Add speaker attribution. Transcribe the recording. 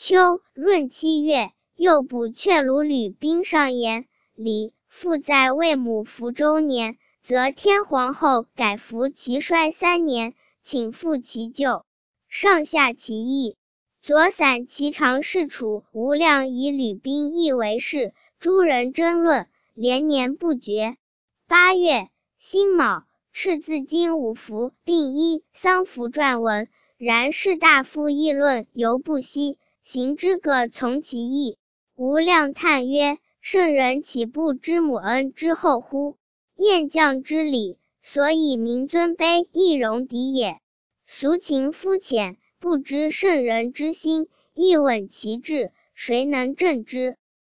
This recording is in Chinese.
Speaker 1: 秋，闰7月，右补阙卢吕兵上言，李复在魏母服周年，则天皇后改服其衰3年，请复其旧，上下其意。左散其常侍楚无量以吕兵议为事，诸人争论，连年不绝。8月，辛卯，敕自今五服，并依丧服撰文，然士大夫议论犹不息，行之各从其意。无量叹曰：圣人岂不知母恩之厚乎？燕将之礼，所以民尊卑亦戎狄也。俗情肤浅，不知圣人之心，亦问其志，谁能正之？